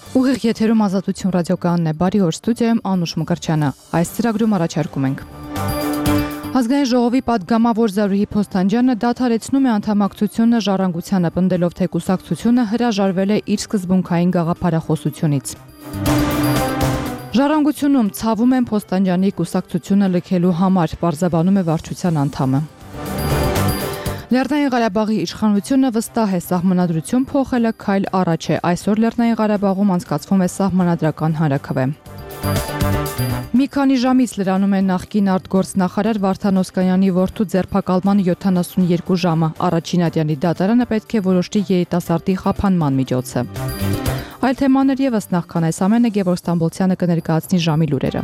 Ուղիղ եթերում Ազատություն ռադիոկայանն է, բարի օր, ստուդիայում Անուշ Մկրտչյանը։ Այս ծրագրում առաջարկում ենք. Ազգային ժողովի պատգամավոր Զարուհի Փոստանջյանը դադարեցնում է անդամակցությունը Ժառանգությանը, պնդելով թե կուսակցությունը հրաժարվել է իր սկզբունքային գաղափարախոսությունից։ Ժառանգությունում ցավում են Փոստանջյանի կուսակցությունը լքելու համար, պարզաբանում է վարչության անդամը։ Լեռնային Ղարաբաղի իշխանությունը վստահ է, սահմանադրություն փոխելը քայլ առաջ է։ Այսօր Լեռնային Ղարաբաղում անցկացվում է սահմանադրական հանրաքվե։ Մի քանի ժամից լրանում է նախկին արտգործնախարար Վարդան Օսկանյանի որդու ձերբակալման 72 ժամը։ Առաջին ատյանի դատարանը պետք է որոշի երիտասարդի խափանման միջոցը։ Այլ թեմաներ ևս նախքան այս ամենը Գևորգ Ստամբոլցյանը կներկայացնի ժամի լուրերը։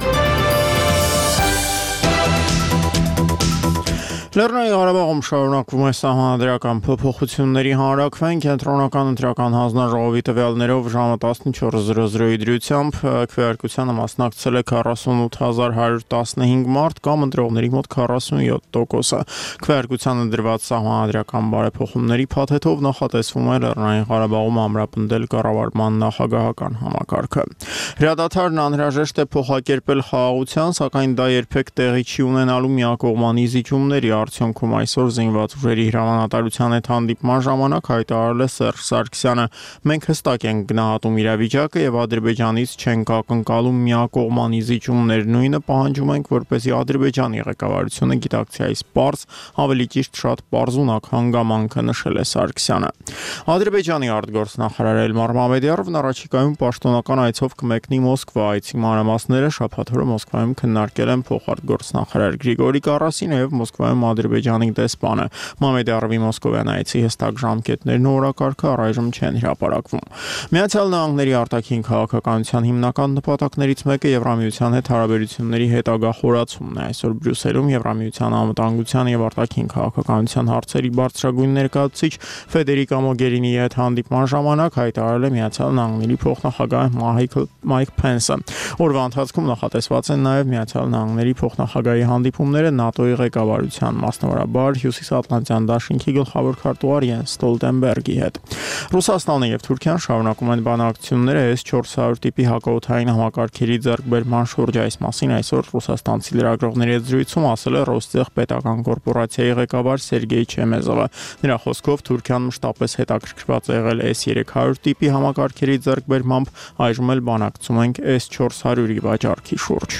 Լեռնային Ղարաբաղում շարունակվում է սահմանադրական փոփոխությունների հանրաքվեն, կենտրոնական ընտրական հանձնաժողովի տվյալներով ժամը 14:00-ի դրությամբ քվեարկությանը մասնակցել է 48115 մարդ կամ ընտրողների մոտ 47%-ը։ Քվեարկությանը դրված սահմանադրական բարեփոխումների փաթեթով նախատեսվում է Լեռնային Ղարաբաղում ամրապնդել կառավարման նախագահական համակարգը։ Հրադադարն անհրաժեշտ է փոխակերպել խաղաղության, սակայն դա երբեք տեղի չի ունենալու միակողմանի զիջումների արդյունքում այսօր զինված ուժերի հրամանատարության հետ հանդիպման ժամանակ հայտարարել է Սերժ Սարգսյանը. մենք հստակ ենք գնահատում իրավիճակը եւ Ադրբեջանից չենք ակնկալում միակողմանի զիջումներ, նույնը պահանջում ենք, որպեսզի Ադրբեջանի ղեկավարությունը գիտակցի այս պարզ, ավելի ճիշտ շատ պարզունակ հանգամանքը, նշել է Սարգսյանը։ Ադրբեջանի արտգործնախարար Էլմար Մամեդյարովն առաջիկայում պաշտոնական այցով կմեկնի Մոսկվա, այցի մանրամասները շաբաթ օրը Մոսկվայում քննարկել են փոխարտգործնախարար Գրիգորի Կարասինը եւ Մոսկվայում Ադրբեջանի դեսպանը։ Մամեդյարովի մոսկովյան այցի հստակ ժամկետներն ու օրակարգը առայժմ չեն հրապարակվում։ Միացյալ Նահանգների արտաքին քաղաքականության հիմնական նպատակներից մեկը Եվրամիության հետ հարաբերությունների հետագա խորացումն է։ Այսօր Բրյուսելում Եվրամիության անվտանգության եւ արտաքին քաղաքականության հարցերի բարձրագույն ներկայացուցիչ Ֆեդերիկա Մոգերինիի հետ հանդիպման ժամանակ հայտարարել է Միացյալ Նահանգների փոխնախագահ Մայք Փենսը։ Օրվա ընթացքում նախատեսված են նաեւ Միացյալ Նահանգների փոխնախագահի հանդիպումները ՆԱՏՕ-ի ղեկավարության, մասնավորաբար Հյուսիսատլանտյան դաշինքի գլխավոր քարտուղար Յենս Ստոլտենբերգի հետ։ Ռուսաստանը եւ Թուրքիան շարունակում են բանակցությունները S-400 տիպի հակաօդային համակարգերի ձեռքբերման շուրջ։ Այս մասին այսօր ռուսաստանցի լրագրողների հետ զրույցում ասել է Ռոստեղ պետական կորպորացիայի ղեկավար Սերգեյ Չեմեզովը։ Նրա խոսքով Թուրքիան մշտապես հետաքրքրված է եղել S-300 տիպի համակարգերի ձեռքբերմամբ, այժմ էլ բանակցում ենք S-400-ի վաճառքի շուրջ։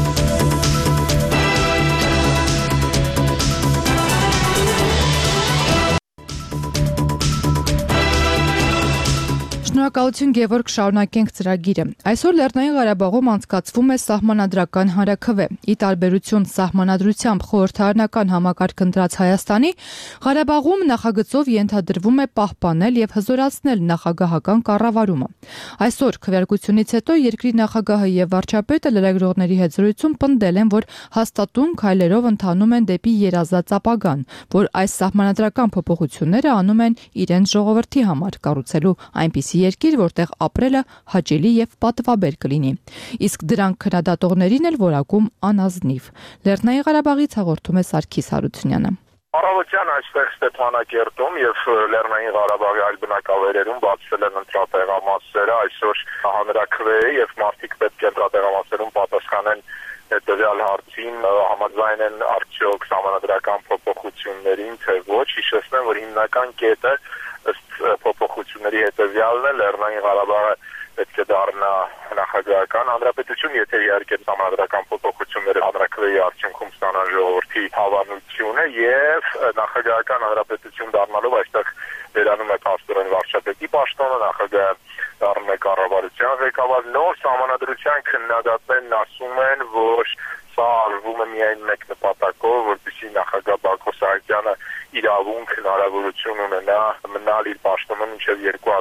Շնորհակալություն Գևորգ, շարունակենք ծրագիրը։ Այսօր Լեռնային Ղարաբաղում անցկացվում է սահմանադրական հանրաքվե։ Ի տարբերություն սահմանադրությամբ խորհրդարանական համակարգ ընտրած Հայաստանի, Ղարաբաղում նախագծով ենթադրվում է պահպանել եւ հզորացնել նախագահական կառավարումը։ Այսօր քվեարկությունից հետո երկրի նախագահը եւ վարչապետը լրագրողների հետ զրույցում պնդել են, որ հաստատուն քայլերով ընթանում են դեպի երազած ապագան, որ այս սահմանադրական փոփոխությունները անում են իրենց ժողովրդի համար, կառուցելու այնպիսի երկիր, որտեղ ապրելը հաճելի եւ պատվաբեր կլինի։ Իսկ դրանք քննադատողներին էլ որակում անազնիվ։ Լեռնային Ղարաբաղից հաղորդում է Սարգիս Հարությունյանը։ Առավոտյան այստեղ Ստեփանակերտում եւ Լեռնային Ղարաբաղի այլ բնակավայրերում բացվել են ընտրատեղամասերը, այսօր հանրաքվե է եւ մարդիկ պետք է ընտրատեղամասերում պատասխանեն տվյալ հարցին, համաձայն են արդյոք սահմանադրական փոփոխություններին, թե ոչ։ Հիշեցնեմ, որ հիմնական կետը ըստ փոփոխությունների հետևյալն է, Լեռնային Ղարաբաղը պետք է դառնա նախագահական հանրապետություն, եթե իհարկե սահմանադրական փոփոխությունները հանրաքվեի արդյունքում ստանան ժողովրդի հավանությունը եւ նախագահական հանրապետություն դառնալով այստեղ վերանում է փաստորեն վարչապետի պաշտոնը, նախագահը դառնում է կառավարության ղեկավար։ Նոր սահմանադրության քննադատներն ասում են, որ սա արվում է միայն մեկ նպատակով, որպեսզի նախագահ Բակո Սահակյանը իրավունք հնարավորություն ունենա մնալ իր պաշտոնում մինչև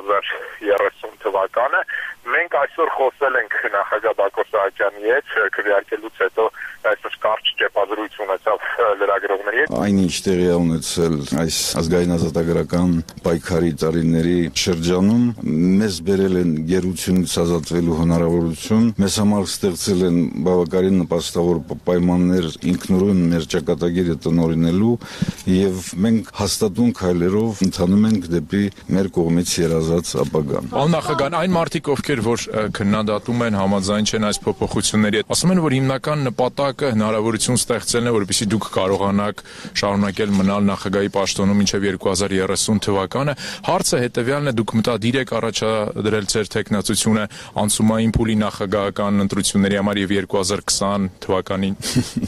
2030 թվականը։ Մենք այսօր խոսել ենք նախագահ Բակո Սահակյանի հետ, քվեարկելուց հետո այսօր կարճ ճեպազրույց ունեցավ լրագրողների հետ։ Այնինչ տեղի է ունեցել այս ազգային ազատագրական պայքարի տարիների շրջանում, մեզ բերել են գերությունից ազատվելու հնարավորություն, մեզ համար ստեղծել են բավականին նպաստավոր պայմաններ ինքնուրույն մեր ճակատագիրը տնօրինելու եւ մենք հաստատուն քայլերով ընթանում ենք դեպի մեր կողմից երազած ապագան։ Նախագահ, այն մարդիկ, ովքեր որ քննադատում են, համաձայն չեն այս փոփոխությունների հետ, ասում են, որ հիմնական նպատակը հնարավորություն ստեղծելն է, որպեսզի դուք կարողանաք շարունակել մնալ նախագահի պաշտոնում մինչև 2030 թվականը։ Հարցը հետեւյալն է, դուք մտադիր եք առաջադրել ձեր տեխնացությունը անցումային փուլի նախագահական ընտրությունների համար եւ 2020 թվականին։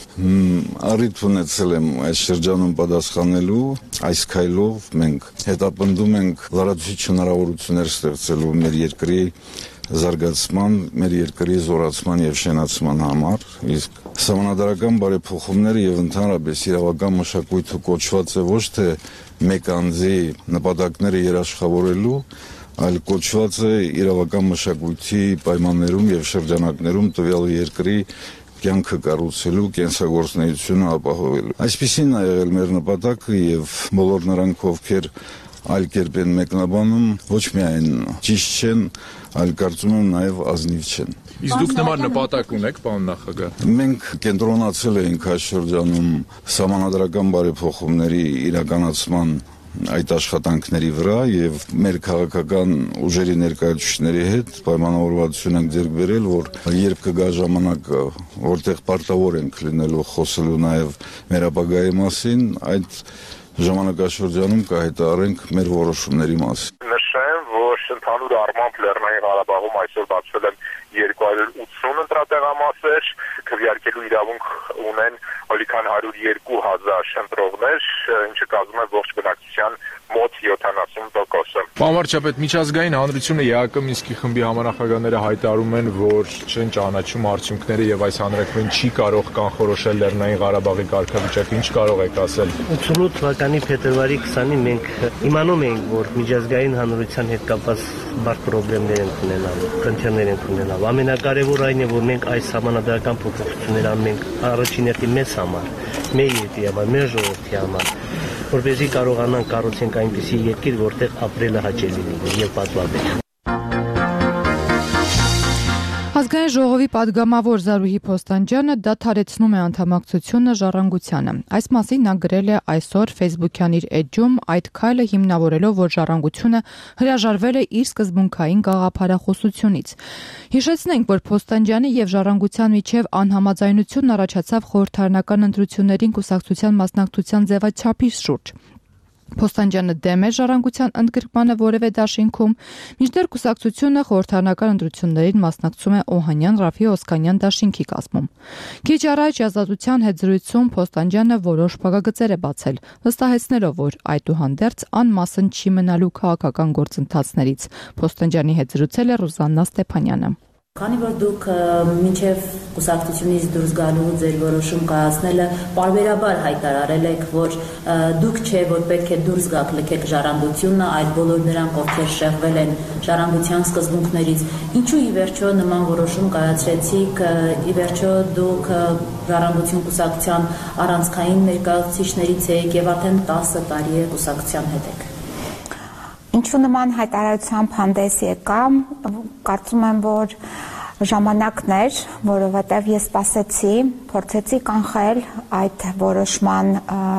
Առիթ ունեցել եմ այս շրջանում պատասխանելու, այս քայլով մենք հետապնդում ենք լրացուցիչ հնարավորություններ ստեղծելու մեր երկրի զարգացման, մեր երկրի զորացման եւ շենացման համար, իսկ սահմանադրական բարեփոխումները եւ ընդհանրապես իրավական մշակույթը կոչված է ոչ թե մեկ անձի նպատակները երաշխավորելու, այլ կոչված է իրավական մշակույթի պայմաններում եւ շրջանակներում տվյալ երկրի կյանքը կառուցելու, կենսագործունեությունը ապահովելու։ Այսպիսին է եղել մեր նպատակը եւ բոլոր նրանք, ովքեր այլ կերպ են մեկնաբանում, ոչ միայն ճիշտ չեն, այլ կարծում եմ նաև ազնիվ չեն։ Իսկ դուք նման նպատակ ունեք, պարոն նախագահ։ Մենք կենտրոնացել ենք այս շրջանում սահմանադրական բարեփոխումների իրականացման այդ աշխատանքների վրա եւ մեր քաղաքական ուժերի ներկայացուցիչների հետ պայմանավորվածություն ենք ձեռք բերել, որ երբ կգա ժամանակը, որտեղ պարտավոր ենք լինելու խոսելու նաեւ մեր ապագայի մասին, այդ ժամանակաշրջանում կհայտարարենք մեր որոշումների մասին։ Նշեմ, որ ընդհանուր առմամբ Լեռնային Ղարաբաղում այսօր բացվել են 280 ընտրատեղամասեր, քվեարկելու իրավունք ունեն ավելի քան 102,000 ընտրողներ, ինչը կազմում է ողջ բնակչության մոտ 70%-ը։ Պարոն վարչապետ, միջազգային հանրությունը ԵԱԿ Մինսկի խմբի համանախագահները հայտարարում են, որ չեն ճանաչում արդյունքները եւ այս հանրակրթություն չի կարող կանխորոշել Լեռնային Ղարաբաղի կարգավիճակը։ Ինչ կարող եք ասել։ 88 թվականի փետրվարի 20-ին մենք իմանում էինք, որ միջազգային հանրության հետ կապված բարդ խնդիրներ են ունենալու, խնդիրներ են ունենալու։ Ամենակարևորը այն է, որ մենք այս համանadrական փոփոխությունները անենք առաջին հերթին մեզ համար, մեր երկրի համար, մեր ժողովրդի համար, որպեսզի կարողանանք կառուցենք այնպիսի երկիր, որտեղ ապրելը հաճելի լինի եւ պատվաբեր։ Ազգային ժողովի падգամավոր Զարուհի Փոստանջյանը դադարեցնում է անդամակցությունը Ժառանգությանը։ Այս մասին նա գրել է այսօր Facebook-յան իր էջում, այդ քայլը հիմնավորելով, որ Ժառանգությունը հրաժարվել է իր սկզբունքային գաղափարախոսությունից։ Հիշեցնենք, որ Փոստանջյանի եւ Ժառանգության միջև անհամաձայնություն առաջացավ խորհրդարանական ընտրություններին կուսակցության մասնակցության ձևաչափի շուրջ։ Փոստանջյանը դեմ է Ժառանգության ընդգրկմանը որևէ դաշինքում, մինչդեռ կուսակցությունը խորհրդարանական ընտրություններին մասնակցում է Օհանյան Ռաֆի Օսկանյան դաշինքի կազմում։ Քիչ առաջ Ազատության հետ զրույցում Փոստանջյանը որոշ փակագծեր է բացել, վստահեցնելով, որ այդուհանդերձ անմասն չի մնալու քաղաքական գործընթացներից։ Փոստանջյանի հետ զրուցել է Ռուզաննա Ստեփանյանը։ Քանի որ դուք մինչև կուսակցությունից դուրս գալու ձեր որոշում կայացնելը պարբերաբար հայտարարել եք, որ դուք չէ, որ պետք է դուրս գաք լքեք Ժառանգությունը, այլ բոլոր նրանք, ովքեր շեղվել են Ժառանգության սկզբունքներից, ինչու ի վերջո նման որոշում կայացրեցիք, ի վերջո դուք Ժառանգություն կուսակցության առանցքային ներկայացուցիչներից եք եւ արդեն 10 տարի է կուսակցության հետ եք։ Ինչու նման հայտարարությամբ հանդես եկամ, կարծում եմ, որ ժամանակն էր, որովհետև ես սպասեցի, փորձեցի կանխել այդ որոշման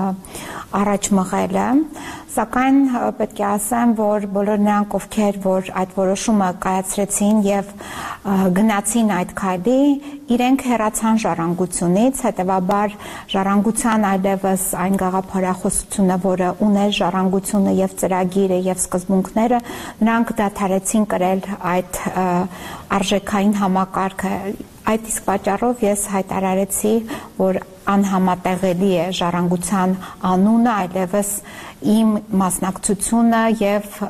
առաջ մղելը, սակայն պետք է ասեմ, որ բոլոր նրանք, ովքեր որ այդ որոշումը կայացրեցին եւ գնացին այդ քայլի, իրենք հեռացան Ժառանգությունից, հետեւաբար Ժառանգության այլևս այն գաղափարախոսությունը, որը ուներ Ժառանգությունը եւ ծրագիրը եւ սկզբունքները, նրանք դադարեցին կրել այդ արժեքային համակարգը։ Այդ իսկ պատճառով ես հայտարարեցի, որ անհամատեղելի է Ժառանգության անունը, այլևս իմ մասնակցությունը եւ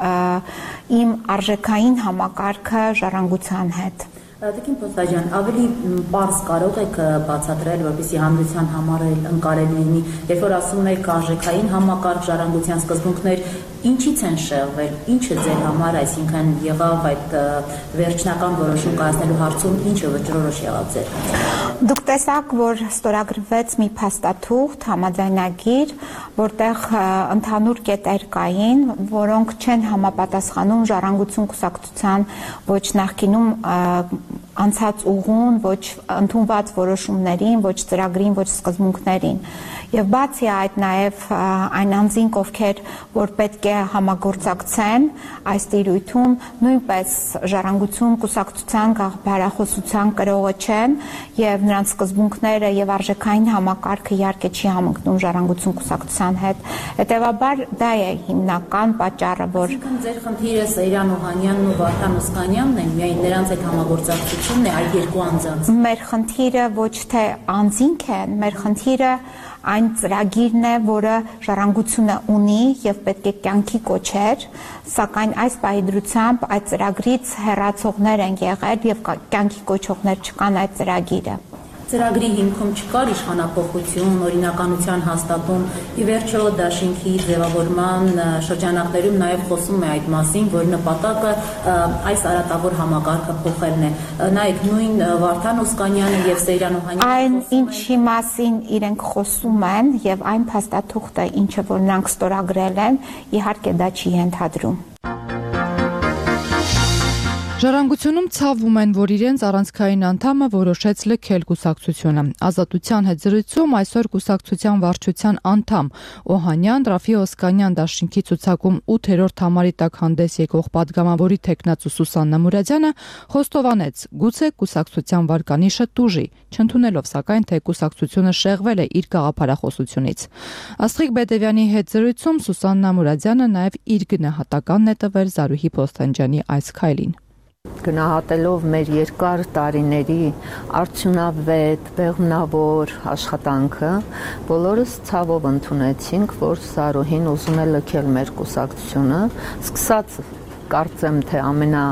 իմ արժեքային համակարգը Ժառանգության հետ։ Տիկին Փոստանջյան, ավելի պարզ կարող եք բացատրել, որպեսզի հանրության համար ընկալելի լինի, երբ որ ասում եք արժեքային համակարգ, Ժառանգության սկզբունքներ, ինչից են շեղվել, ինչը ձեր համար, այսինքն եղավ այդ վերջնական որոշում կայացնելու հարցում, ինչը վճռորոշ եղավ ձեր։ Դուք տեսաք, որ ստորագրվեց մի փաստաթուղթ, համաձայնագիր, որտեղ ընդհանուր կետեր կային, որոնք չեն համապատասխանում Ժառանգություն կուսակցության ոչ նախկինում անցած ուղուն, ոչ ընդունված որոշումներին, ոչ ծրագրին, ոչ սկզբունքներին։ Եվ բացի այդ նաև այն անձինք, ովքեր որ պետք է համագործակցեն այս տիրույթում, նույնպես ժառանգություն կուսակցության գաղափարախոսության կրողը չեն եւ նրանց սկզբունքները եւ արժեքային համակարգը իհարկե չի համընկնում ժառանգություն կուսակցության հետ։ Հետևաբար դա է հիմնական պատճառը, որ ձեր խնդիրը Սեյրան Օհանյանն ու Վարդան Օսկանյանն են, միայն նրանց այդ համագործակցությունն է այդ երկու անձանց։ Մեր խնդիրը ոչ թե անձինք են, մեր խնդիրը այն ծրագիրն է, որը ժառանգությունը ունի եւ պետք է կյանքի կոչեր, սակայն այս պահի այդ ծրագրից հեռացողներ են եղել եւ կյանքի կոչողներ չկան այդ ծրագիրը։ Ծրագրի հիմքում չկար իշխանափոխություն, օրինականության հաստատում, ի վերջո դաշինքի ձևավորման շրջանակներում նաև խոսում է այդ մասին, որ նպատակը այս արատավոր համակարգը փոխելն է։ Նայեք, նույն Վարդան Օսկանյանը եւ Սեյրան Օհանյանը այն ինչի մասին իրենք խոսում են եւ այն փաստաթուղթը, ինչը որ նրանք ստորագրել են, իհարկե դա չի ենթադրում։ Ժառանգությունում ցավում են, որ իրենց առանցքային անդամը որոշեց լքել կուսակցությունը։ Ազատության հետ զրույցում այսօր կուսակցության վարչության անդամ Օհանյան, Ռաֆի Օսկանյան դաշինքի ցուցակում 8-րդ համարի տակ հանդես եկող падգամավորի տեխնացու Սուսաննա Մուրադյանը խոստովանեց, գուցե կուսակցության վարկանիշը տուժի, չընդունելով սակայն թե կուսակցությունը շեղվել է իր գաղափարախոսությունից։ Աստղիկ Բեդևյանի հետ զրույցում Սուսաննա Մուրադյանը նաև իր գնահատականն է տվել Զարուհի Փոստանջյանի այս քայլին։ Գնահատելով մեր երկար տարիների արդյունավետ, բեղմնավոր աշխատանքը, բոլորս ցավով ընդունեցինք, որ Զարուհին ուզում է լքել մեր կուսակցությունը, սկսած կարծեմ թե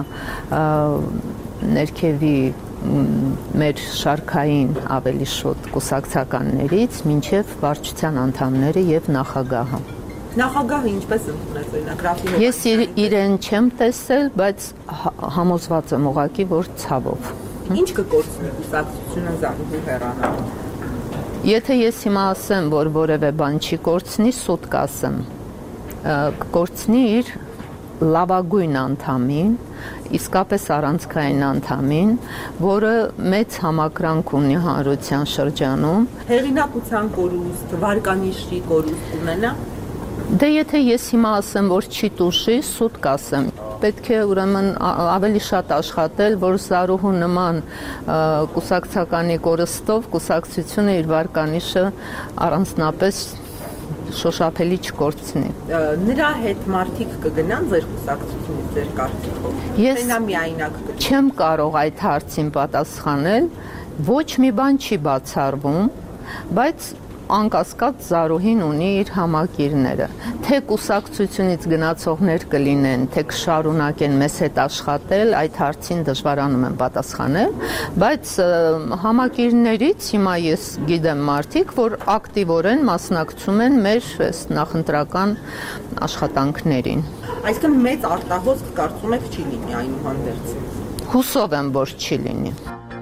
ներքևի մեր շարքային ավելի շուտ կուսակցականներից, մինչև վարչության անդամները եւ նախագահը։ Նախագահը ինչպես ընդունեց օրինակ Ռաֆի։ Ես իրեն չեմ տեսել, բայց համոզված եմ ուղղակի, որ ցավով։ Ինչ կկորցնի կուսակցությունը Զարուհի հեռանալով։ Եթե ես հիմա ասեմ, որ որևէ բան չի կորցնի, սուտ կասեմ։ Կկորցնի իր լավագույն անդամին, իսկապես առանցքային անդամին, որը մեծ համակրանք ունի հանրության շրջանում։ Հեղինակության կորուստ, վարկանիշի կորուստ ունենա։ Դե եթե ես հիմա ասեմ, որ չի տուժի, սուտ կասեմ։ Պետք է ուրեմն ավելի շատ աշխատել, որ Զարուհու նման կուսակցականի կորստով կուսակցությունը իր վարկանիշը առանձնապես շոշափելի չկորցնի։ Նրա հետ մարդիկ կգնան ձեր կուսակցությունից ձեր կարծիքով։ Ես չեմ կարող այդ հարցին պատասխանել, ոչ մի բան չի բացառվում, բայց անկասկած Զարուհին ունի իր համակիրները, թե կուսակցությունից գնացողներ կլինեն, թե կշարունակեն մեզ հետ աշխատել, այդ հարցին դժվարանում եմ պատասխանել, բայց համակիրներից հիմա ես գիտեմ մարդիկ, որ ակտիվորեն մասնակցում են մեր նախընտրական աշխատանքներին։ Այսինքն մեծ արտահոսք կարծում եք չի լինի այնուհանդերձ։ Հուսով եմ, որ չի լինի։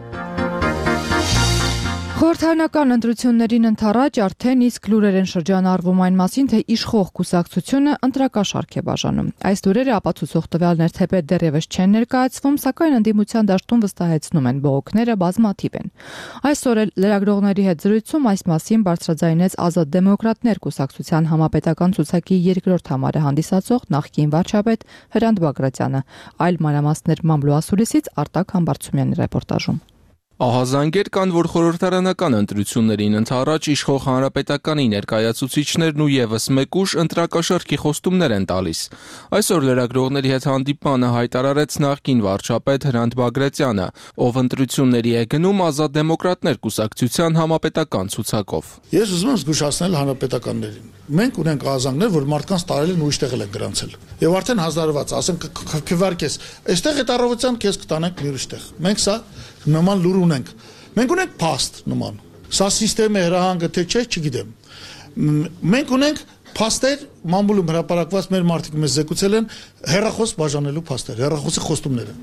Խորհրդարանական ընտրություններին ընդառաջ արդեն իսկ լուրեր են շրջանառվում այն մասին, թե իշխող կուսակցությունը ընտրակաշարք է բաժանում։ Այս լուրերը ապացուցող տվյալներ թեպետ դեռևս չեն ներկայացվում, սակայն ընդդիմության դաշտում վստահեցնում են բողոքները բազմաթիվ են։ Այսօր էլ լրագրողների հետ զրույցում այս մասին բարձրաձայնեց Ազատ դեմոկրատներ կուսակցության համապետական ցուցակի 2-րդ համարը հանդիսացող նախկին վարչապետ Հրանտ Բագրատյանը։ Այլ մանրամասներ Մամլո ասուլիսից Արտակ Համբարձումյանի ռեպորտաժում։ Ահազանգեր կան, որ խորհրդարանական ընտրություններին ընդառաջ իշխող հանրապետականի ներկայացուցիչներն ու եւս մեկ ուժ ընտրակաշառքի խոստումներ են տալիս։ Այսօր լրագրողների հետ հանդիպմանը հայտարարեց նախկին վարչապետ Հրանտ Բագրատյանը, ով ընտրությունների է գնում Ազատ դեմոկրատներ կուսակցության համապետական ցուցակով։ Ես ուզում եմ զգուշացնել հանրապետականներին։ Մենք ունենք ահազանգներ, որ մարդկանց տարել են ու իշտեղել են գրանցել։ Եվ արդեն հազարված, ասենք քվարկես, այստեղ այդ առավոտյան քեզ կտանենք մի ուրիշ տեղ։ Մենք սա նման լուր ունենք։ Մենք ունենք փաստ նման։ Սա համակարգը հրահանգը թե չէ, չգիտեմ։ Մենք ունենք փաստեր, մամուլում հրապարակված մեր մարդիկ մեզ զեկուցել են հեռախոս բաժանելու փաստեր, հեռախոսի խոստումները։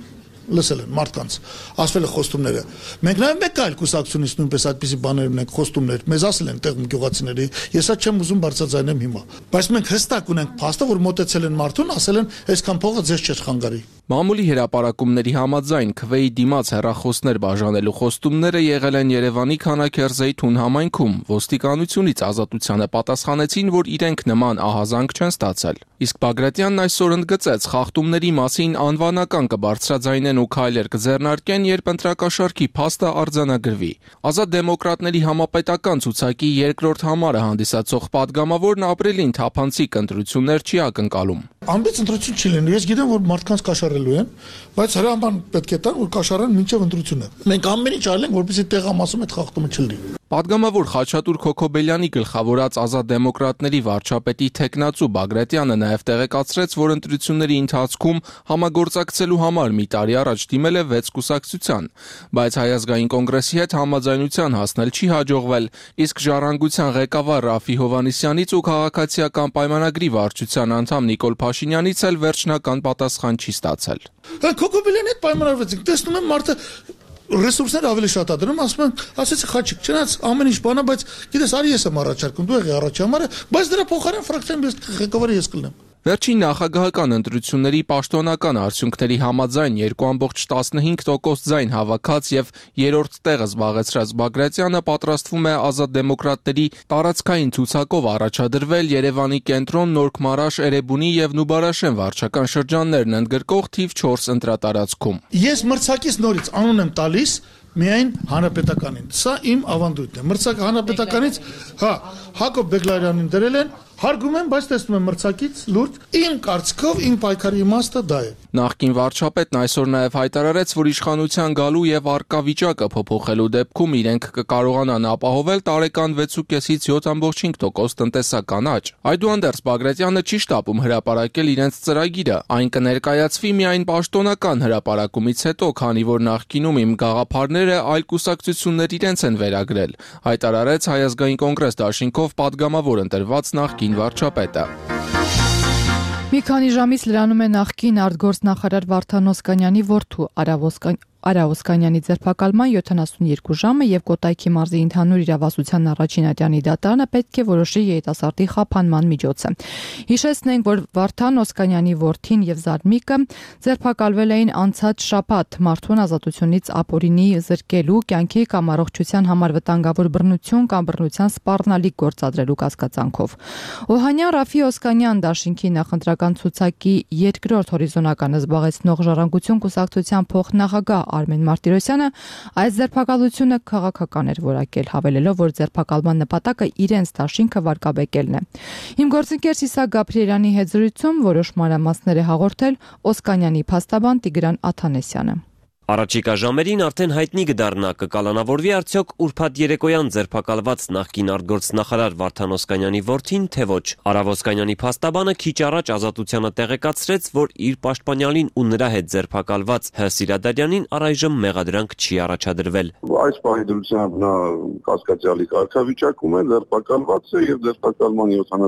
լսել են մարդկանց, ասվել է խոստումները։ Մենք նաև մեկ այլ կուսակցությունից նույնպես այդպիսի բաներ ունենք, խոստումներ, մեզ ասել են տեղում գյուղացիների, ես այդ չեմ ուզում բարձրաձայնեմ հիմա։ Բայց մենք հստակ ունենք փաստը, որ մոտեցել են մարդուն, ասել են, այսքան փողը ձեզ չէր խանգարի։ Մամուլի հրապարակումների համաձայն քվեի դիմաց հեռախոսներ բաժանելու խոստումները եղել են Երևանի Քանաքերձեի Թուն համայնքում։ Ոստիկանությունից Ազատությանը պատասխանեցին, որ իրենք նման ահազանգ չեն ստացել։ Իսկ Բագրատյանն այսօր ընդգծեց, խախտումների մասին անվանական կբարձրաձայնեն ու քայլեր կձեռնարկեն, երբ ընտրակաշառքի փաստը արձանագրվի։ Ազատ դեմոկրատների համապետական ցուցակի երկրորդ համարը հանդիսացող падգամավորն ապրիլին թափանցիկ ընտրություններ չի ակնկալում։ Ամբողջ ընտրություն չի լինելու։ Ես գիտեմ, որ մարդկանց կաշառելու են, բայց հրաման պետք է տան, որ կաշառեն մինչև ընտրությունը։ Մենք ամեն ինչ արել ենք, որպեսզի տեղամասում այդ խախտումը չլինի։ Պատգամավոր Խաչատուր Քոքոբելյանի գլխավորած Ազատ դեմոկրատների վարչապետի թեկնածու Բագրատյանը նաև տեղեկացրեց, որ ընտրությունների ընթացքում համագործակցելու համար մի տարի առաջ դիմել է 6 կուսակցության, բայց Հայ ազգային կոնգրեսի հետ համաձայնության հասնել չի հաջողվել, իսկ Ժառանգության ղեկավար Ռաֆի Հովհաննիսյանից ու քաղաքացիական պայմանագրի վարչության անդամ Նիկոլ Փաշինյանից էլ վերջնական պատասխան չի ստացել։ Քոքոբելյանի հետ պայմանավորվեցինք, տեսնում եմ մարդը ռեսուրսներ ավելի շատ ա դնում, ասում են, ասեցի Խաչիկ, չնայած ամեն ինչ բանա, բայց գիտես, արի ես եմ առաջարկում, դու եղի առաջամարը, բայց դրա փոխարեն ֆրակցիան ղեկավարը ես կլինեմ։ Վերջին նախագահական ընտրությունների պաշտոնական արդյունքների համաձայն 2.15% ձայն հավաքած եւ երրորդ տեղը զբաղեցրած Բագրատյանը պատրաստվում է Ազատ դեմոկրատների տարածքային ցուցակով առաջադրվել Երևանի կենտրոն, Նորք-Մարաշ, Էրեբունի եւ Նուբարաշեն վարչական շրջաններն ընդգրկող թիվ 4 ընտրատարածքում։ Ես մրցակից նորից անուն եմ տալիս միայն հանրապետականին։ Սա իմ ավանդույթն է։ Մրցակ հանրապետականից, Հակոբ Բեգլարյանին դրել են, հարգում եմ, բայց տեսնում եմ մրցակից լուրջ։ Իմ կարծիքով իմ պայքարի իմաստը դա է։ Նախկին վարչապետն այսօր նաև հայտարարեց, որ իշխանության գալու եւ արկա վիճակը փոփոխելու դեպքում իրենք կկարողանան ապահովել տարեկան 6.5-ից 7.5% տնտեսական աճ։ Այդուհանդերձ Բագրատյանը չի շտապում հրապարակել իրենց ծրագիրը։ Այն կներկայացվի միայն պաշտոնական հրապարակումից հետո, քանի որ նախկինում իմ գաղափարները այլ կուսակցություններ իրենց են վերագրել, հայտարարեց Հայ ազգային կոնգրես դաշինքով падգամավոր ընտրված նախկին վարչապետը։ Մի քանի ժամից լրանում է նախկին արտգործնախարար Վարդան Օսկանյանի որդու Արա Օսկանյանի ձերբակալման 72 ժամը եւ Կոտայքի մարզի ընդհանուր իրավասության առաջին ատյանի դատարանը պետք է որոշի երիտասարդի խափանման միջոցը։ Հիշեցնենք, որ Վարդան Օսկանյանի որդին եւ Զարմիկը ձերբակալվել էին անցած շաբաթ մարդուն ազատությունից ապօրինի զրկելու, կյանքի կամ առողջության համար վտանգավոր բռնություն կամ բռնության սպառնալիք գործադրելու կասկածանքով։ Օհանյան Ռաֆի Օսկանյան դաշինքի նախընտրական ցուցակի երկրորդ հորիզոնականը զբաղեցնող Ժառանգություն կուսակցության փոխնախագահ Արմեն Մարտիրոսյանը այս ձերբակալությունը քաղաքական էր որակել, հավելելով, որ ձերբակալման նպատակը իրենց դաշինքը վարկաբեկելն է։ Իմ գործընկեր Սիսակ Գաբրիելյանի հետ զրույցում որոշ մանրամասներ է հաղորդել Օսկանյանի փաստաբան Տիգրան Աթանեսյանը։ Առաջիկա ժամերին արդեն հայտնի կդառնա կկալանավորվի արդյոք ուրբաթ երեկոյան ձերբակալված նախկին արտգործնախարար Վարդան Օսկանյանի որդին, թե ոչ։ Արա Օսկանյանի փաստաբանը քիչ առաջ Ազատությանը տեղեկացրեց, որ իր պաշտպանյալին ու նրա հետ ձերբակալված Հ. Սիրադարյանին առայժմ մեղադրանք չի առաջադրվել։ Այս պահի դրությամբ նա կասկածյալի կարգավիճակում է, ձերբակալված է եւ ձերբակալման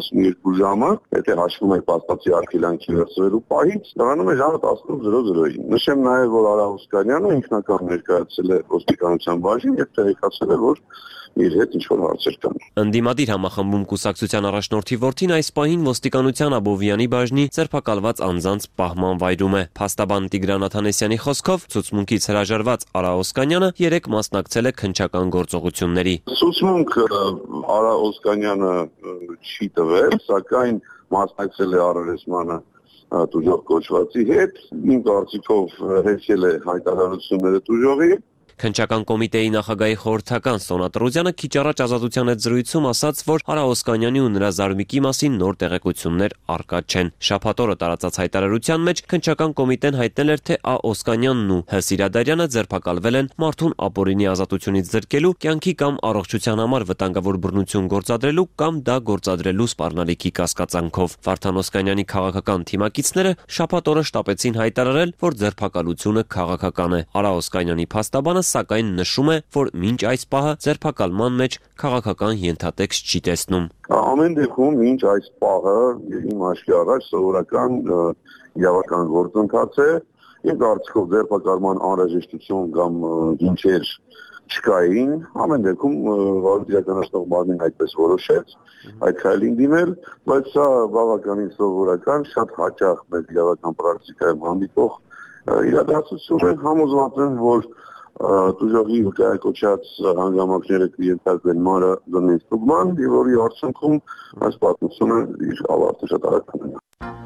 72 ժամը, եթե հաշվում եք փաստացի արգելանքի վերցվելու պահից, դառնում է ժամը 18:00-ին։ Նշեմ նաեւ, որ Արա Օսկանյանը ինքնական ներկայացել է ոստիկանության բաժին եւ տեղեկացել է, որ իր հետ ինչ-որ հարցեր կան։ Ընդդիմադիր համախմբում կուսակցության առաջնորդի որդին այս պահին ոստիկանության Աբովյանի բաժնի ձերբակալված անձանց պահման վայրում է։ Փաստաբան Տիգրան Աթանեսյանի խոսքով ցուցմունքից հրաժարված Արա Օսկանյանը երեք մասնակցել է քննչական գործողությունների։ Ցուցմունք Արա Օսկանյանը չի տվել, սակայն մասնակցել է առերեսմանը տուժող կոչվածի հետ, իմ կարծիքով հեքել է հայտարարությունները տուժողի։ Քննչական կոմիտեի նախագահի խորհրդական Սոնա Տրոզյանը քիչ առաջ Ազատության հետ զրույցում ասաց, որ Արա Օսկանյանի ու նրա Զարմիկի մասին նոր տեղեկություններ առկա չեն։ Շաբաթ օրը տարածած հայտարարության մեջ քննչական կոմիտեն հայտնել էր, թե Ա. Օսկանյանն ու Հ. Սիրադարյանը ձերբակալվել են մարդուն ապօրինի ազատությունից զրկելու, կյանքի կամ առողջության համար վտանգավոր բռնություն գործադրելու կամ դա գործադրելու սպառնալիքի կասկածանքով։ Վարդան Օսկանյանի քաղաքական թիմակիցները շաբաթ օրը շտապեցին հայտարարել, որ ձերբակալությունը քաղաքական է։ Արա Օսկանյանի փաստաբանը սակայն նշում է, որ մինչ այս պահը ձերբակալման մեջ քաղաքական ենթատեքստ չի տեսնում։ Ամեն դեպքում մինչ այս պահը իմ աչքի առաջ սովորական իրավական գործընթաց է Իմ կարծիքով ձերբակալման անհրաժեշտություն կամ ինչեր չկային, ամեն դեպքում վարույթ իրականացնող բանին այդպես որոշեց այդ քայլին դիմել, բայց սա բավականին սովորական, շատ հաճախ մեր իրավական պրակտիկայում հանդիպող իրադարձություն է, համոզված եմ, որ տուժողի վկայակոչած հանգամանքները կենթարկվեն մանրագույն ստուգման, եւ որի արդյունքում այս պատմությունը իր ավարտը շատ արագ կունենա։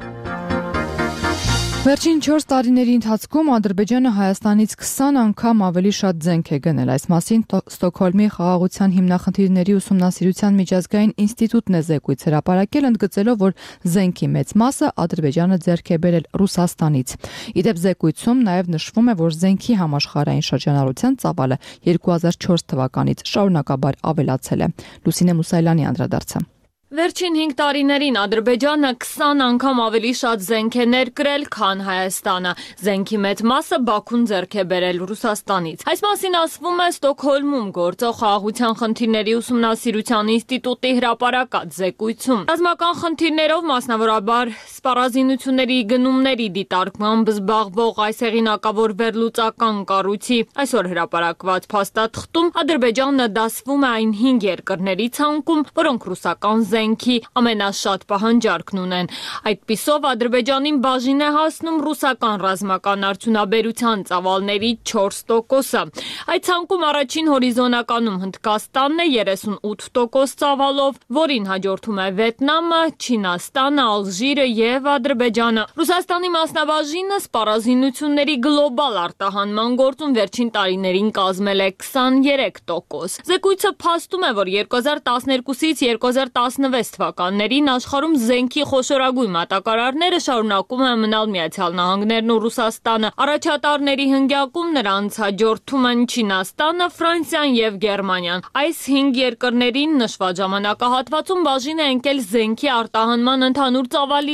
Վերջին 4 տարիների ընթացքում Ադրբեջանը Հայաստանից 20 անգամ ավելի շատ զենք է գնել։ Այս մասին Ստոկհոլմի խաղաղության հիմնախնդիրների ուսումնասիրության միջազգային ինստիտուտն է զեկույց հրապարակել, ընդգծելով, որ զենքի մեծ մասը Ադրբեջանը ձեռք է բերել Ռուսաստանից։ Իդեպ զեկույցում նաև նշվում է, որ զենքի համաշխարհային շրջանառության ծավալը 2004 թվականից շարունակաբար ավելացել է։ Լուսինե Մուսայելյանի անդրադարձը։ Վերջին 5 տարիներին Ադրբեջանը 20 անգամ ավելի շատ զենք է ներկրել, քան Հայաստանը։ Զենքի մեծ մասը Բաքուն ձեռք է բերել Ռուսաստանից։ Այս մասին ասվում է Ստոկհոլմում գործող խաղաղության խնդիրների ուսումնասիրության ինստիտուտի հրապարակած զեկույցում։ Ռազմական խնդիրներով, մասնավորաբար սպառազինությունների գնումների դիտարկմամբ զբաղվող այս հեղինակավոր վերլուծական կառույցի այսօր հրապարակված փաստաթղթում Ադրբեջանը դասվում է այն 5 երկրների ցանկում, որոնք ռուսական զենքի ամենաշատ պահանջարկն ունեն։ Այդպիսով Ադրբեջանին բաժին է հասնում ռուսական ռազմական արդյունաբերության ծավալների 4%-ը։ Այդ ցանկում առաջին հորիզոնականում Հնդկաստանն է 38% ծավալով, որին հաջորդում է Վիետնամը, Չինաստանը, Ալժիրը եւ Ադրբեջանը։ Ռուսաստանի մասնաբաժինը սպառազինությունների գլոբալ արտահանման գործում վերջին տարիներին կազմել է 23%։ Զեկույցը փաստում է, որ 2012-ից 2016 թվականներին աշխարհում զենքի խոշորագույն մատակարարները շարունակում են մնալ Միացյալ Նահանգներն ու Ռուսաստանը։ Առաջատարների հնգյակում նրանց հաջորդում են Չինաստանը, Ֆրանսիան եւ Գերմանիան։ Այս 5 երկրներին նշված ժամանակահատվածում բաժին է ընկել զենքի արտահանման ընդհանուր ծավալի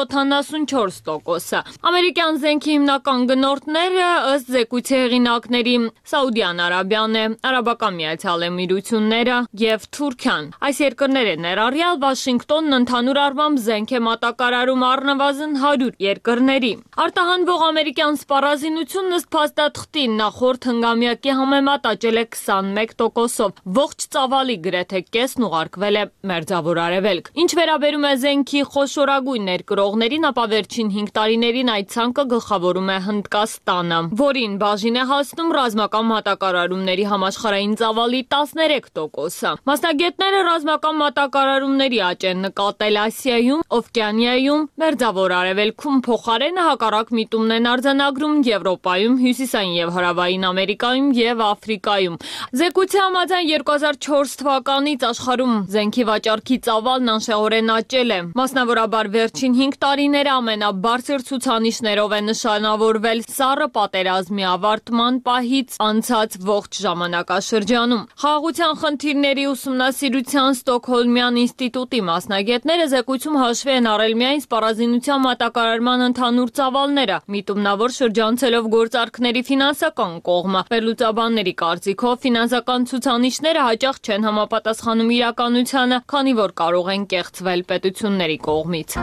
74%-ը։ Ամերիկյան զենքի հիմնական գնորդները ըստ զեկույցի հեղինակների Սաուդյան Արաբիան է, Արաբական Միացյալ Էմիրությունները եւ Թուրքիան։ Այս երկրները ներառյալ Վաշինգտոնն ընդհանուր առմամբ զենք է մատակարարում առնվազն 100 երկրների։ Արտահանվող ամերիկյան սպառազինությունն ըստ փաստաթղթի նախորդ հնգամյակի համեմատ աճել է 21%-ով։ Ողջ ծավալի գրեթե կեսն ուղարկվել է Մերձավոր Արևելք։ Ինչ վերաբերում է զենքի խոշորագույն ներկրողներին, ապա վերջին 5 տարիներին այդ ցանկը գլխավորում է Հնդկաստանը, որին բաժին է հասնում ռազմական մատակարարումների համաշխարհային ծավալի 13%-ը։ Մասնագետները ռազմական մատակարարումների աճ են նկատել Ասիայում, Օվկիանիայում, Մերձավոր Արևելքում, փոխարենը հակառակ միտումն են արձանագրում Եվրոպայում, Հյուսիսային եւ Հարավային Ամերիկայում եւ Աֆրիկայում։ Զեկույցի համաձայն 2004 թվականից աշխարհում զենքի վաճառքի ծավալն անշեղորեն աճել է։ Մասնավորաբար վերջին 5 տարիները ամենաբարձր ցուցանիշներով է նշանավորվել Սառը պատերազմի ավարտման պահից անցած ողջ ժամանակաշրջանում։ Խաղաղության խնդիրների ուսումնասիրության Ստոկհոլմյան ինստիտուտի մասնագետները զեկույցում հաշվի են առել միայն սպառազինության մատակարարման ընդհանուր ծավալները, միտումնավոր շրջանցելով գործարքների ֆինանսական կողմը։ Վերլուծաբանների կարծիքով ֆինանսական ցուցանիշները հաճախ չեն համապատասխանում իրականությանը, քանի որ կարող են կեղծվել պետությունների կողմից։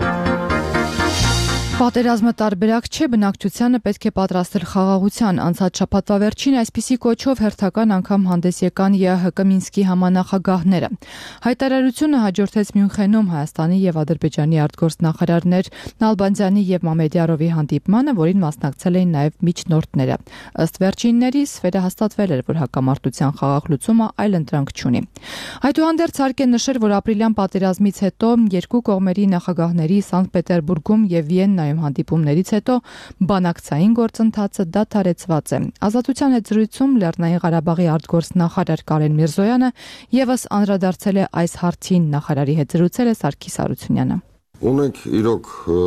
Պատերազմը տարբերակ չէ, բնակչությանը պետք է պատրաստել խաղաղության։ Անցած շաբաթվա վերջին այսպիսի կոչով հերթական անգամ հանդես եկան ԵԱՀԿ Մինսկի համանախագահները։ Հայտարարությունը հաջորդեց Մյունխենում Հայաստանի եւ Ադրբեջանի արտգործնախարարներ Նալբանդյանի եւ Մամեդյարովի հանդիպմանը, որին մասնակցել էին նաեւ միջնորդները։ Ըստ վերջինների, սֆերը հաստատվել էր, որ հակամարտության խաղաղ լուծումը այլ ընտրանք չունի։ Այդուհանդերձ հարկ է նշել, որ ապրիլյան պատերազմից հետո երկու կողմերի նախագահների Սանկտ Պետերբուրգում եւ Վիեննայում հանդիպումներից հետո բանակցային գործընթացը դադարեցված է։ Ազատության հետ զրույցում Լեռնային Ղարաբաղի արտգործնախարար Կարեն Միրզոյանը եւս անդրադարձել է այս հարցին, նախարարի հետ զրուցել է Սարգիս Արությունյանը։ Ունենք իրոք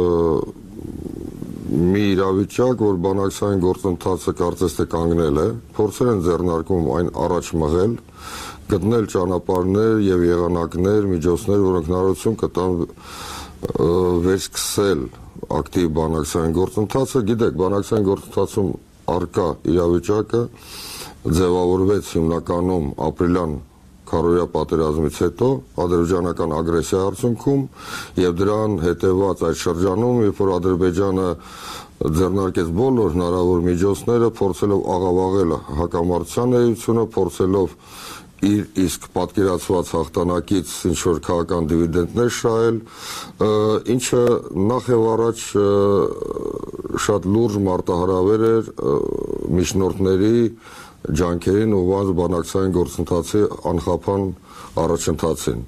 մի իրավիճակ, որ բանակցային գործընթացը կարծես թե կանգնել է, փորձեր են ձեռնարկում այն առաջ մղել, գտնել ճանապարհներ եւ եղանակներ, միջոցներ, որոնք հնարավորություն կտան վերսկսել ակտիվ բանակցային գործընթացը։ Գիտեք, բանակցային գործընթացում արկա իրավիճակը ձևավորվեց հիմնականում ապրիլյան քարոզիա պատերազմից հետո ադրբեջանական ագրեսիա արդյունքում եւ դրան հետեւած այդ շրջանում, երբ որ Ադրբեջանը ձեռնարկեց բոլոր հնարավոր միջոցները, փորձելով աղավաղել հակամարտության էությունը, փորձելով իր իսկ պատկերացված հաղթանակից ինչ որ քաղաքական դիվիդենդներ շահել, ինչը նախ եւ առաջ շատ լուրջ մարտահրավեր էր միջնորդների ջանքերին ուղղված բանակցային գործընթացի անխափան առաջընթացին։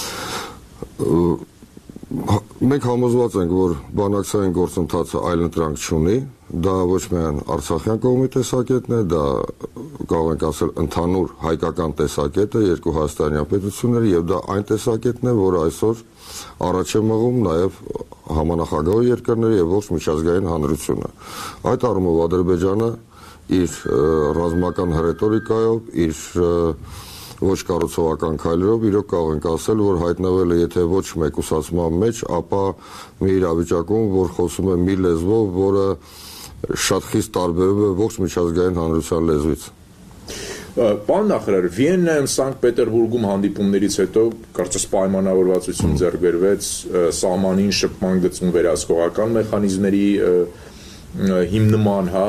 Մենք համոզված ենք, որ բանակցային գործընթացը այլընտրանք չունի, դա ոչ միայն Արցախյան կողմի տեսակետն է, դա կարող ենք ասել ընդհանուր հայկական տեսակետը, երկու հայաստանյան պետությունները, եւ դա այն տեսակետն է, որը այսօր առաջ է մղում նաեւ համանախագահ երկրները եւ ողջ միջազգային հանրությունը։ Այդ առումով Ադրբեջանը իր ռազմական ռետորիկայով, իր ոչ կառուցողական քայլերով իրոք կարող ենք ասել, որ հայտնվել է եթե ոչ մեկուսացման մեջ, ապա մի իրավիճակում, որ խոսում է մի լեզվով, որը շատ խիստ տարբերում է ողջ միջազգային հանրության լեզվից։ Պարոն նախարար, Վիեննայում, Սանկտ Պետերբուրգում հանդիպումներից հետո կարծես պայմանավորվածություն ձեռք բերվեց սահմանին շփման գծում վերահսկողական մեխանիզմների հիմնման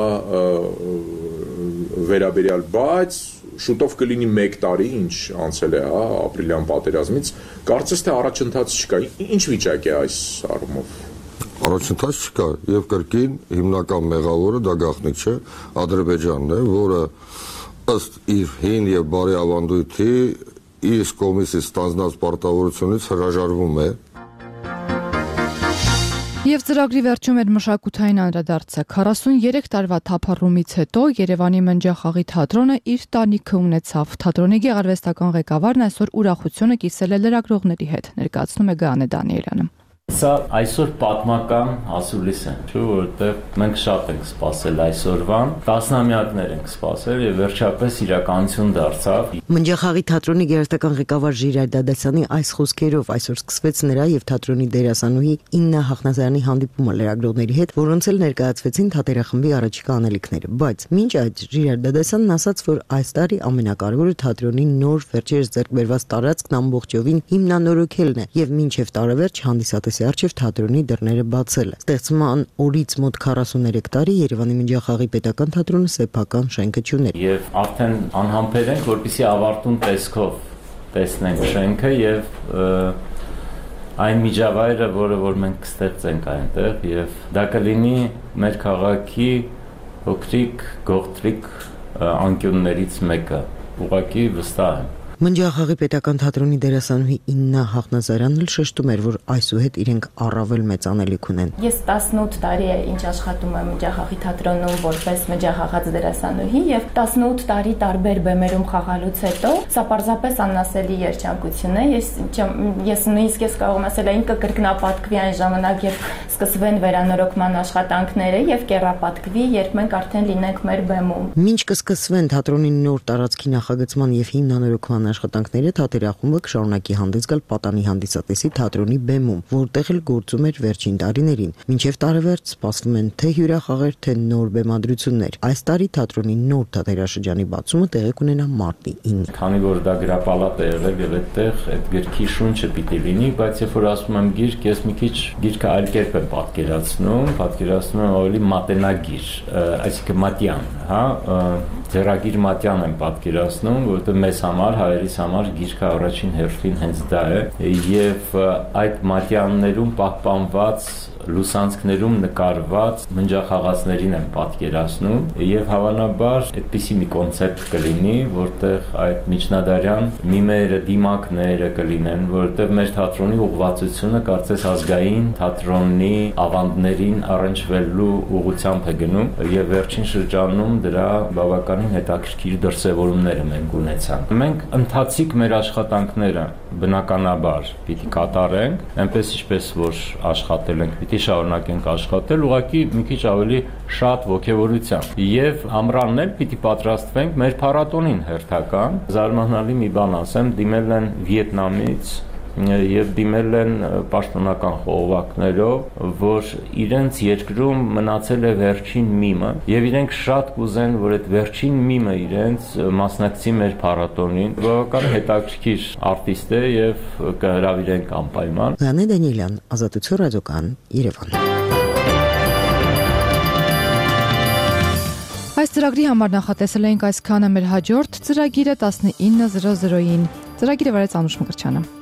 վերաբերյալ, բայց շուտով կլինի 1 տարի, ինչ անցել է ապրիլյան պատերազմից, կարծես թե առաջընթաց չկա։ Ինչ վիճակ է այս առումով։ Առաջընթաց չկա եւ կրկին հիմնական մեղավորը դա գաղտնիք չէ, Ադրբեջանն է, որը ըստ իր հին եւ բարի ավանդույթի իր կողմից ստանձնած պարտավորությունից հրաժարվում է։ Եվ ծրագրի վերջում էր մշակութային անդրադարձը։ 43 տարվա թափառումից հետո Երևանի Մնջախաղի թատրոնը իր տանիքը ունեցավ։ Թատրոնի գեղարվեստական ղեկավարն այսօր ուրախությունը կիսել է լրագրողների հետ, ներկայացնում է Գայանե Դանիելյանը։ Սա այսօր պատմական ասուլիս է, չէ՞, որտեղ մենք շատ ենք սպասել այսօրվան, տասնամյակներ ենք սպասել եւ վերջապես իրականություն դարձավ։ Մնջախաղի թատրոնի գեղարվեստական ղեկավար Ժիրայր Դադասյանի այս խոսքերով այսօր սկսվեց նրա եւ թատրոնի դերասանուհի Իննա Հախնազարյանի հանդիպումը լրագրողների հետ, որոնց էլ ներկայացվեցին թատերախմբի առաջիկա անելիքները, բայց մինչ այդ Ժիրայր Դադասյանն ասաց, որ այս տարի ամենակարևորը թատրոնի նոր վերջերս ձեռք բերված տարածքն ամբողջովին հիմնանորոգելն է եւ մինչեւ տարեվերջ հանդիսատեսի արչև թատրոնի դռները բացել է։ Ստեղծման օրից մոտ 43 տարի Երևանի Մնջախաղի պետական թատրոնը սեփական շենքը չուներ։ Եվ արդեն անհամբեր ենք, որպեսզի ավարտուն տեսքով տեսնենք շենքը եւ այն միջավայրը, որ մենք կստեղծենք այնտեղ, եւ դա կլինի մեր քաղաքի փոքրիկ գողտրիկ անկյուններից մեկը։ Ուղղակի վստահ եմ։ Մնջախաղի պետական թատրոնի դերասանուհի Իննա Հախնազարյանն էլ շեշտում էր, որ այսուհետ իրենք առավել մեծ անելիք ունեն։ Ես 18 տարի է ինչ աշխատում եմ Մնջախաղի թատրոնում որպես մնջախաղաց դերասանուհի եւ 18 տարի տարբեր բեմերում խաղալուց հետո սա պարզապես անասելի երջանկություն է։ Ես նույնիսկ կարող եմ ասել, այն կկրկնապատկվի այն ժամանակ, երբ սկսվեն վերանորոգման աշխատանքները եւ կեռապատկվի, երբ մենք արդեն լինենք մեր բեմում։ Մինչ կսկսվեն թատրոնի նոր տարածքի նախագծման եւ հիմնանորոգման աշխատանքները, թատերախումբը կշարունակի հանդես գալ Պատանի հանդիսատեսի թատրոնի բեմում, որտեղ էլ գործում էր վերջին տարիներին։ Մինչև տարեվերջ սպասվում են թե հյուրախաղեր, թե նոր բեմադրություններ։ Այս տարի թատրոնի նոր թատերաշրջանի բացումը տեղի կունենա մարտի 9։ Քանի որ դա գրապալատ է եղել եւ այդտեղ այդ գրքի շունչը պիտի լինի, բայց երբ որ ասում եմ գիրք, ես մի քիչ գիրքը այլ կերպ եմ պատկերացնում եմ ավելի մատենագիր, այսինքն մատյան, ձեռագիր մատյան եմ պատկերացնում, որովհետեւ մեզ համար հայերիս համար գիրքը առաջին հերթին հենց դա է եւ այդ մատյաններում պահպանված լուսանցքներում նկարված մնջախաղացներին եմ պատկերացնում եւ հավանաբար այդպիսի մի կոնցեպտ կլինի, որտեղ այդ միջնադարյան միմերը, դիմակները կլինեն, որտեղ մեր թատրոնի ուղղվածությունը կարծես ազգային թատրոնի ավանդներին առնչվելու ուղղությամբ է գնում եւ վերջին շրջանում դրա բավականին հետաքրքիր դրսևորումները մենք ունեցանք։ Մենք ընթացիկ մեր աշխատանքները բնականաբար պիտի կատարենք, այնպես ինչպես որ աշխատել ենք, պիտի շարունակենք աշխատել, ուղղակի մի քիչ ավելի շատ ոգևորությամբ եւ ամռանն էլ պիտի պատրաստվենք մեր փառատոնին հերթական։ Զարմանալի մի բան ասեմ, դիմել են Վիետնամից եւ դիմել են պաշտոնական խողովակներով, որ իրենց երկրում մնացել է վերջին միմը եւ իրենք շատ կուզեն, որ այդ վերջին միմը իրենց մասնակցի մեր փառատոնին։ Բավական հետաքրքիր արտիստ է եւ կհրավիրենք անպայման։ Լանե Դանիելյան, Ազատություն ռադիոկան, Երևան։ Այս ծրագրի համար նախատեսել էինք այսքանը, մեր հաջորդ ծրագիրը 19:00-ին։ Ծրագիրը վարեց Անուշ Մկրտչյանը։